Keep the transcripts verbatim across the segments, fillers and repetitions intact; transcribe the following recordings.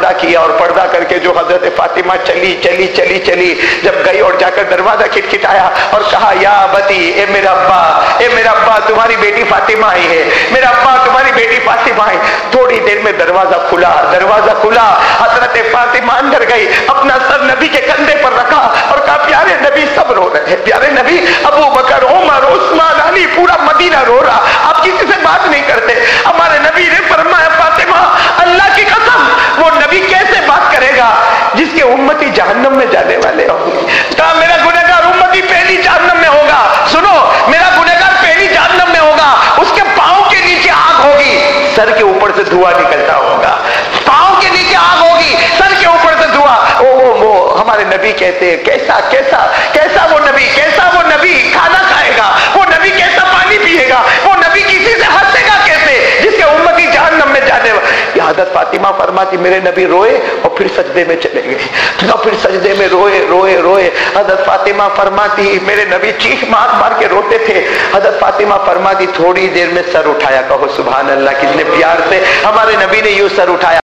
پردہ کیا اور پردہ کر کے جو حضرت فاطمہ چلی چلی چلی چلی جب گئی اور جا کر دروازہ کھٹکھٹایا اور کہا یا ابتی، اے میرا ابا، اے میرا ابا تمہاری بیٹی فاطمہ آئی ہے، میرا ابا تمہاری بیٹی فاطمہ آئی۔ تھوڑی دیر میں دروازہ کھلا، دروازہ کھلا، حضرت فاطمہ اندر گئی، اپنا سر نبی کے کندھے پر رکھا اور کہا پیارے نبی سب رو رہے ہیں، پیارے نبی ابو بکر، عمر، عثمان، علی، پورا مدینہ رو رہا، آپ کسی سے بات نہیں کرتے۔ ہمارے نبی نے فرمایا فاطمہ اللہ کی قسم وہ نبی کیسے بات کرے گا جس کے امتی جہنم میں جانے والے ہوں گے؟ کہا میرا گنہگار امتی پہلی جہنم میں ہوگا، سنو میرا گنہگار پہلی جہنم میں ہوگا، اس کے پاؤں کے نیچے آگ ہوگی، سر کے اوپر سے دھواں نکلتا ہوگا، پاؤں کے نیچے آگ ہوگی، سر کے اوپر سے دھواں۔ او وہ ہمارے نبی کہتے ہیں کیسا کیسا کیسا وہ نبی، کیسا وہ نبی کھانا کھائے گا، وہ نبی کیسا پانی پیے گا، وہ نبی کسی سے ہنسے گا کیسے جس کے امتی جہنم میں جانے والا۔ یہ حضرت فاطمہ فرماتی میرے نبی روئے اور پھر سجدے میں چلے گئے، اور پھر سجدے میں روئے روئے روئے۔ حضرت فاطمہ فرماتی میرے نبی چیخ مار مار کے روتے تھے، حضرت فاطمہ فرماتی تھوڑی دیر میں سر اٹھایا، کہو سبحان اللہ، کتنے پیار سے ہمارے نبی نے یوں سر اٹھایا۔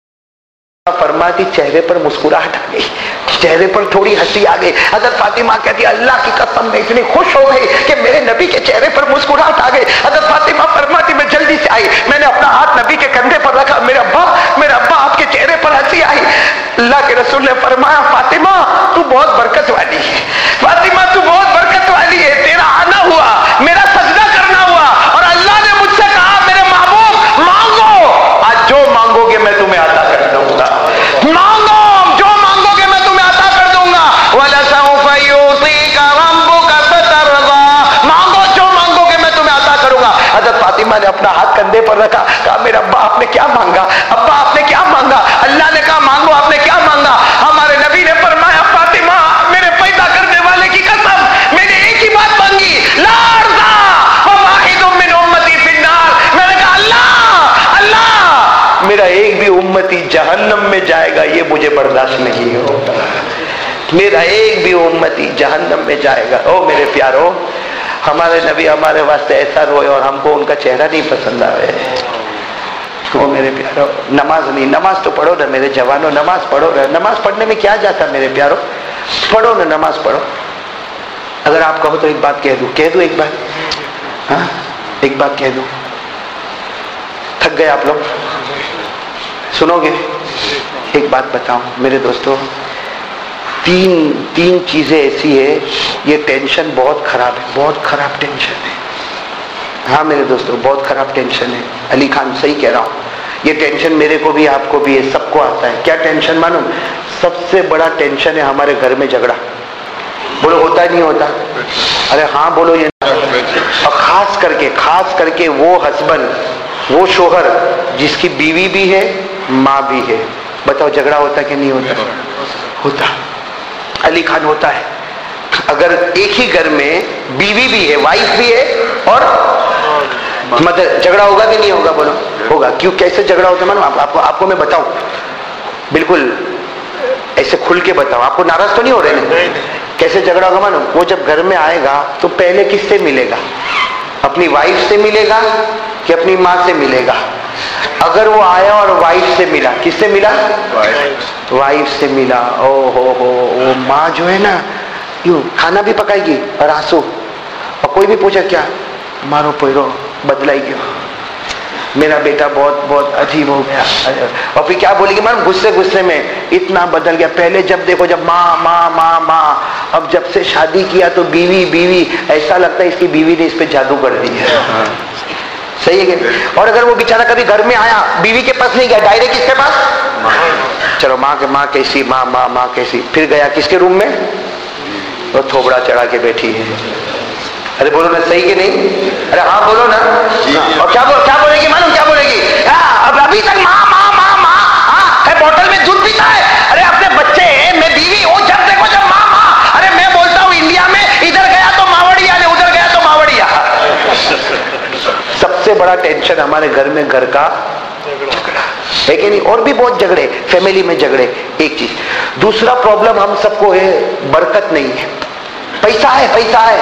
فرماتی چہرے پر مسکراہٹ آ گئی، چہرے پر تھوڑی ہنسی آ گئی۔ حضرت فاطمہ کہتی اللہ کی قسم میں اتنی خوش ہو گئی کہ میرے نبی کے چہرے پر مسکراہٹ آ گئی۔ حضرت فاطمہ فرماتی میں جلدی سے آئی، میں نے اپنا ہاتھ نبی کے کندھے پر رکھا، میرے ابا میرے ابا آپ کے چہرے پر ہنسی آئی۔ اللہ کے رسول نے فرمایا فاطمہ تو بہت برکت والی ہے، فاطمہ تو بہت برکت والی ہے، تیرا آنا ہوا، میرا سجدہ کرنا ہوا اور اللہ نے مجھ سے کہا میرے محبوب مانگو، آج جو مانگو گے میں تمہیں عطا کر دوں گا، مانگو جو مانگو گے میں تمہیں عطا کر دوں گا، وَلَسَوْفَ يُعْطِيكَ رَبُّكَ فَتَرْضَىٰ، مانگو جو مانگو گے میں تمہیں عطا کروں گا۔ حضرت فاطمہ نے اپنا ہاتھ کندھے پر رکھا، کہا میرے ابا آپ نے کیا مانگا، ابا آپ نے کیا مانگا؟ اللہ نے کہا مانگو، آپ نے کیا مانگا؟ ہمارے نبی نے فرمایا فاطمہ میرے پیدا کرنے والے کی قسم میں نے ایک ہی بات مانگی، لا ارضا وواحد من امتی فی النار، میں نے کہا اللہ اللہ میرا ایک بھی امتی جہنم میں جائے گا یہ مجھے برداشت نہیں ہوگا، میرا ایک بھی امتی جہنم میں جائے گا۔ او میرے پیارو، ہمارے نبی ہمارے واسطے ایسا روئے اور ہم کو ان کا چہرہ نہیں پسند آئے۔ وہ میرے پیارو نماز نہیں، نماز تو پڑھو نا میرے جوانوں، نماز پڑھو نا، نماز پڑھنے میں کیا جاتا میرے پیارو، پڑھو نا نماز پڑھو۔ اگر آپ کہو تو ایک بات کہہ دوں، کہہ دوں ایک بات، ہاں ایک بات کہہ دوں، تھک گئے آپ لوگ، سنو گے؟ ایک بات بتاؤں میرے دوستو، تین تین چیزیں ایسی ہے، یہ ٹینشن بہت خراب ہے، بہت خراب ٹینشن ہے، ہاں میرے دوستو بہت خراب ٹینشن ہے۔ علی خان صحیح کہہ رہا ہوں، یہ ٹینشن میرے کو بھی آپ کو بھی ہے، سب کو آتا ہے۔ کیا ٹینشن معلوم؟ سب سے بڑا ٹینشن ہے ہمارے گھر میں جھگڑا، بولو ہوتا ہی نہیں ہوتا؟ ارے ہاں بولو یہ، اور خاص کر کے خاص کر کے وہ ہسبینڈ، وہ شوہر جس کی بیوی بھی ہے ماں بھی ہے، بتاؤ جھگڑا ہوتا کہ نہیں ہوتا؟ ہوتا۔ علی خان ہوتا ہے، اگر ایک ہی گھر میں بیوی بھی ہے، وائف بھی ہے اور مدر، جھگڑا ہوگا کہ نہیں ہوگا؟ بولو ہوگا۔ کیوں؟ کیسے جھگڑا ہوتا ہے معلوم آپ کو؟ آپ کو میں بتاؤں، بالکل ایسے کھل کے بتاؤں، آپ کو ناراض تو نہیں ہو رہے نا؟ کیسے جھگڑا ہوگا معلوم؟ وہ جب گھر میں آئے گا تو پہلے کس سے ملے گا؟ اپنی وائف سے ملے گا کہ اپنی ماں سے ملے گا؟ اگر وہ آیا اور وائف سے ملا، کس سے ملا؟ وائف سے ملا، او ہو ہو، وہ ماں جو ہے نا یوں کھانا بھی پکائے گی اور آنسو، اور کوئی بھی پوچھا کیا مارو پیرو بدلائی گیا، میرا بیٹا بہت بہت عجیب ہو گیا، اور پھر کیا بولے گی مارو غصے غصے میں اتنا بدل گیا، پہلے جب دیکھو جب ماں ماں ماں ماں، اب جب سے شادی کیا تو بیوی بیوی، ایسا لگتا ہے اس کی بیوی نے اس پہ جادو کر دی ہے۔ صحیح ہے کہ؟ اور اگر وہ بیچارہ کبھی گھر میں آیا بیوی کے پاس نہیں گیا، ڈائریکٹ کس کے پاس؟ چلو ماں کے ماں کیسی، ماں ماں ماں کیسی، پھر گیا کس کے روم میں؟ وہ تھوبڑا چڑھا کے بیٹھی ہے۔ ارے بولو نا صحیح کہ نہیں؟ ارے ہاں بولو نا۔ اور کیا کیا بولے گی معلوم کیا بولے گی؟ اب ابھی تک ماں ماں ماں ماں، ہاں بوتل میں دودھ پیتا ہے، ارے اپنے بچے میں بیوی، وہ جب دیکھو جب ماں ماں، ارے میں بولتا ہوں انڈیا میں ادھر گیا تو ماوڑیا نے، ادھر گیا تو ماوڑیا۔ سب سے بڑا ٹینشن ہمارے گھر میں گھر کا ہے کہ نہیں؟ اور بھی بہت جھگڑے، فیملی میں جھگڑے، ایک چیز۔ دوسرا پرابلم ہم سب کو ہے برکت نہیں ہے، پیسہ ہے پیسہ ہے،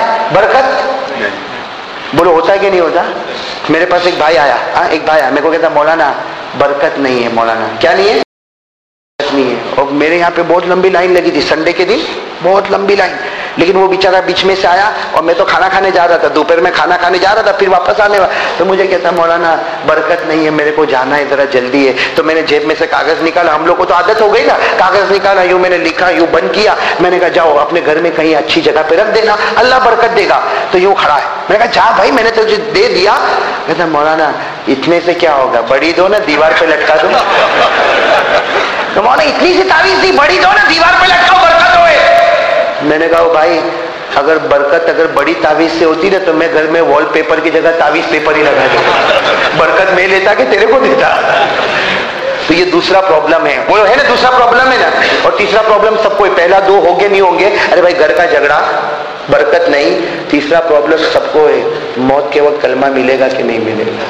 برکت بولو ہوتا ہے کہ نہیں ہوتا؟ میرے پاس ایک بھائی آیا، ہاں ایک بھائی آیا، میرے کو کہتا مولانا برکت نہیں ہے، مولانا کیا نہیں ہے؟ اور میرے یہاں پہ بہت لمبی لائن لگی تھی سنڈے کے دن، بہت لمبی لائن، لیکن وہ بیچارہ بیچ میں سے آیا اور میں تو کھانا کھانے جا رہا تھا، دوپہر میں کھانا کھانے جا رہا تھا، پھر واپس آنے والا، تو مجھے کہتا مولانا برکت نہیں ہے، میرے کو جانا ہے، ذرا جلدی ہے. تو میں نے جیب میں سے کاغذ نکالا، ہم لوگ کو تو عادت ہو گئی نا، کاغذ نکالا، یوں میں نے لکھا، یوں بند کیا، میں نے کہا جاؤ اپنے گھر میں کہیں اچھی جگہ پہ رکھ دینا، اللہ برکت دے گا. تو یوں کھڑا ہے، میں نے کہا جا بھائی، میں نے تجھے دے دیا. کہتا مولانا اتنے سے کیا ہوگا، بڑی دو نا، دیوار پہ لٹکا دو. تو مولانا اتنی سی تعویذ دی، بڑی دو نا، دیوار پہ لٹکاؤ، برکت ہوئے. میں نے کہا بھائی اگر برکت اگر بڑی تعویذ سے ہوتی نا تو میں گھر میں وال پیپر کی جگہ تعویذ پیپر ہی لگا دیتا، برکت میں لیتا کہ تیرے کو دیتا. تو یہ دوسرا پرابلم ہے، وہ ہے نا دوسرا پرابلم ہے نا. اور تیسرا پرابلم سب کو، پہلا دو ہو گے نہیں ہوں گے، ارے بھائی گھر کا جھگڑا، برکت نہیں. تیسرا پرابلم سب کو ہے، موت کے وقت کلمہ ملے گا کہ نہیں ملے گا.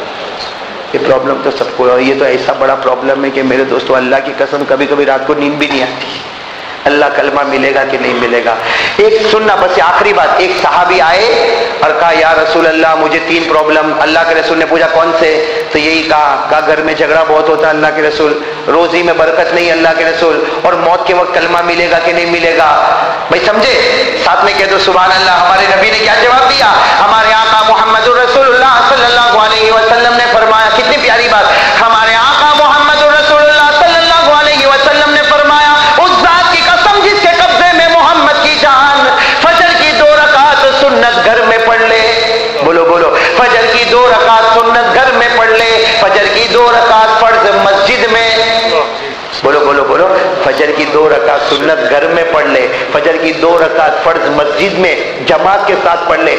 یہ پرابلم تو سب کو ہے، اور یہ تو ایسا بڑا پرابلم ہے کہ میرے دوستو اللہ کی قسم کبھی کبھی رات کو نیند بھی نہیں آتی، اللہ کلمہ ملے گا کہ نہیں ملے گا. ایک سننا بس آخری بات، ایک صحابی آئے اور کہا یا رسول اللہ مجھے تین پرابلم. اللہ کے رسول نے پوچھا کون سے؟ تو یہی کہا کہا گھر میں جھگڑا بہت ہوتا ہے اللہ کے رسول، روزی میں برکت نہیں اللہ کے رسول، اور موت کے وقت کلمہ ملے گا کہ نہیں ملے گا. بھائی سمجھے؟ ساتھ میں کہہ دو سبحان اللہ. ہمارے نبی نے کیا جواب دیا؟ ہمارے آقا محمد رسول اللہ صلی اللہ علیہ وسلم نے فرمایا، کتنی پیاری بات، ہمارے آقا محمد رسول اللہ صلی اللہ علیہ وسلم نے فرمایا اس ذات کی قسم جس کے قبضے میں محمد کی جان، فجر کی دو رکعت سنت گھر میں پڑھ لے. بولو بولو، فجر کی دو رکعت سنت گھر میں پڑھ لے، فجر کی دو رکعت فرض مسجد میں. بولو بولو بولو، فجر کی دو رکعت سنت گھر میں پڑھ لے، فجر کی دو رکعت فرض مسجد میں جماعت کے ساتھ پڑھ لے.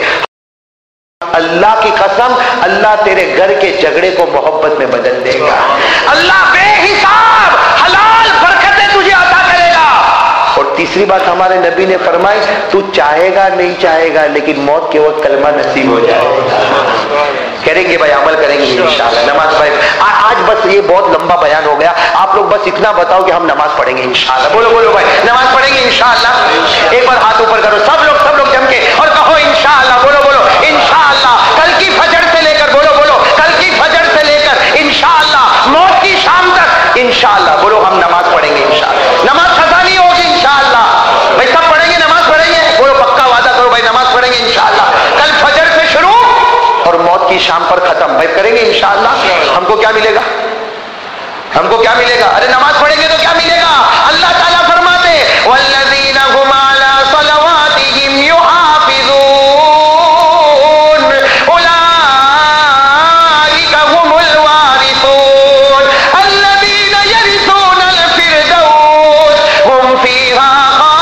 اللہ کی قسم اللہ تیرے گھر کے جھگڑے کو محبت میں بدل دے گا. اللہ بے حساب حلال برکتیں تجھے عطا کرے گا. اور تیسری بات ہمارے نبی نے فرمائی، تو چاہے گا نہیں چاہے گا لیکن موت کے وقت کلمہ نصیب ہو جائے گا. کریں گے بھائی، عمل کریں گے انشاءاللہ. نماز بھائی آج بس یہ بہت لمبا بیان ہو گیا، آپ لوگ بس اتنا بتاؤ کہ ہم نماز پڑھیں گے انشاءاللہ. بولو بولو بھائی، نماز پڑھیں گے انشاءاللہ. ایک بار ہاتھ اوپر کرو سب لوگ، سب لوگ جم کے اور کہو انشاءاللہ. بولو بولو انشاءاللہ. کل کی فجر سے لے کر، بولو بولو، کل کی فجر سے لے کر انشاءاللہ موت کی شام تک انشاءاللہ. بولو ہم نماز پڑھیں گے انشاءاللہ. نماز قضا نہیں ہوگی انشاءاللہ. بھائی سب پڑھیں گے، نماز پڑھیں گے. بولو پکا وعدہ کرو بھائی نماز پڑھیں گے انشاءاللہ. کل فجر سے شروع اور موت کی شام پر ختم. بھائی کریں گے انشاءاللہ. ہم کو کیا ملے گا؟ ہم کو کیا ملے گا؟ ارے نماز پڑھیں گے تو کیا ملے گا؟ اللہ تعالیٰ فرماتے والذین هم علی صلواتهم یحافظون اولئک هم الوارثون الذین یرثون الفردوس هم فیہا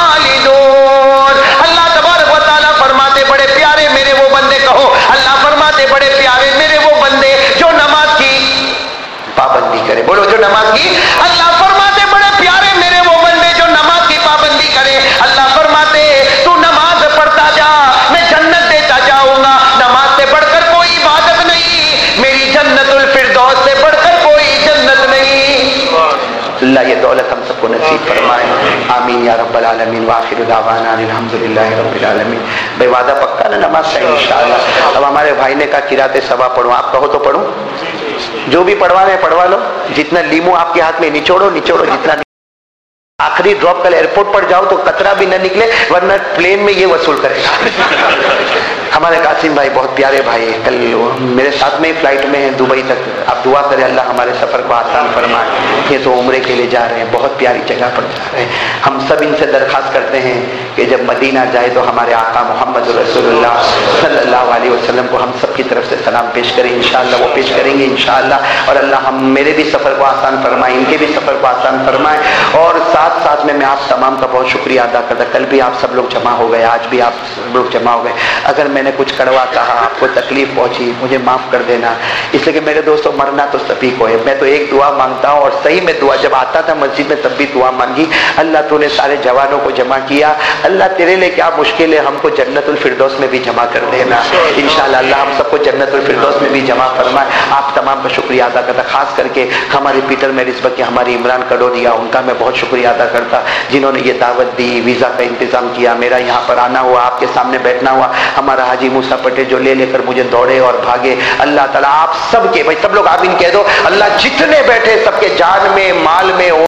خالدون. اللہ تبارک و تعالیٰ فرماتے بڑے پیارے میرے وہ بندے، کہو اللہ فرماتے بڑے پیارے میرے وہ بندے جو نماز کی پابندی کرے. بولو جو نماز کی. اللہ فرماتے بڑے پیارے میرے وہ بندے جو نماز کی پابندی کرے. اللہ فرماتے تو نماز پڑھتا جا، میں جنت دیتا جاؤں گا. نماز سے بڑھ کر کوئی عبادت نہیں، میری جنت الفردوس سے بڑھ کر کوئی جنت نہیں. اللہ یہ دولت ہم سب کو نصیب فرمائے، آمین یا رب العالمین. وآخر دعوانا الحمدللہ رب العالمین. بھائی وعدہ پکا نا نماز کا انشاءاللہ. اب ہمارے بھائی نے کہا قرات صبا پڑھو، آپ کہو تو پڑھوں. جو بھی پڑھوانا ہے پڑھوا لو، جتنا لیمو آپ کے ہاتھ میں نچوڑو نچوڑو جتنا. آخری ڈراپ کل ایئرپورٹ پر جاؤ تو قطرہ بھی نہ نکلے ورنہ پلین میں یہ وصول کرے گا. ہمارے قاسم بھائی بہت پیارے بھائی ہیں، کل میرے ساتھ میں فلائٹ میں ہیں دبئی تک. آپ دعا کریں اللہ ہمارے سفر کو آسان فرمائے. یہ تو عمرے کے لیے جا رہے ہیں، بہت پیاری جگہ پر جا رہے ہیں. ہم سب ان سے درخواست کرتے ہیں کہ جب مدینہ جائے تو ہمارے آقا محمد رسول اللہ صلی اللہ علیہ وسلم کو ہم سب کی طرف سے سلام پیش کریں انشاءاللہ. وہ پیش کریں گے انشاءاللہ. اور اللہ ہم میرے بھی سفر کو آسان فرمائے، ان کے بھی سفر کو آسان فرمائے. اور ساتھ ساتھ میں میں آپ تمام کا بہت شکریہ ادا کرتا. کل بھی آپ سب لوگ جمع ہو گئے، آج بھی آپ سب لوگ جمع ہو گئے. اگر میں نے کچھ کڑوا کہا، آپ کو تکلیف پہنچی، مجھے معاف کر دینا. اس لیے کہ میرے دوستوں مرنا تو سبھی کو ہے. میں تو ایک دعا مانگتا ہوں اور صحیح میں دعا جب آتا تھا مسجد میں تب بھی دعا مانگی. اللہ تو نے سارے جوانوں کو جمع کیا، اللہ تیرے لیے کیا مشکل ہے، ہم کو جنت الفردوس میں بھی جمع کر دینا انشاءاللہ. اللہ ہم سب کو جنت الفردوس میں بھی جمع فرمائے. آپ تمام کا شکریہ ادا کرتا، خاص کر کے ہمارے پیٹر میرس بکی، ہماری عمران کڈوریا، ان کا میں بہت شکریہ ادا کرتا جنہوں نے یہ دعوت دی، ویزا کا انتظام کیا، میرا یہاں پر آنا ہوا، آپ کے سامنے بیٹھنا ہوا. ہمارا حاجی موسیٰ پٹیل جو لے لے کر مجھے دوڑے اور بھاگے. اللہ تعالیٰ آپ سب کے، بھائی سب لوگ آمین کہہ دو. اللہ جتنے بیٹھے سب کے جان میں، مال میں